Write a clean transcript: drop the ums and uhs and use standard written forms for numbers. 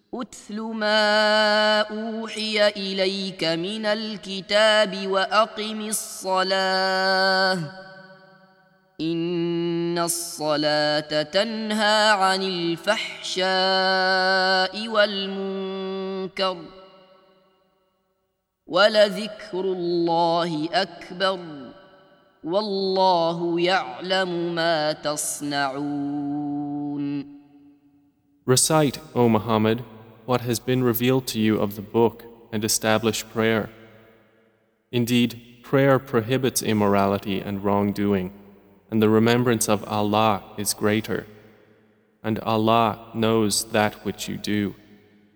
أتل ما أوحي إليك من الكتاب وأقم الصلاة إن الصلاة تنهى عن الفحشاء والمنكر ولذكر الله أكبر والله يعلم ما تصنعون. Recite, O Muhammad, what has been revealed to you of the book and establish prayer. Indeed, prayer prohibits immorality and wrongdoing, and the remembrance of Allah is greater, and Allah knows that which you do.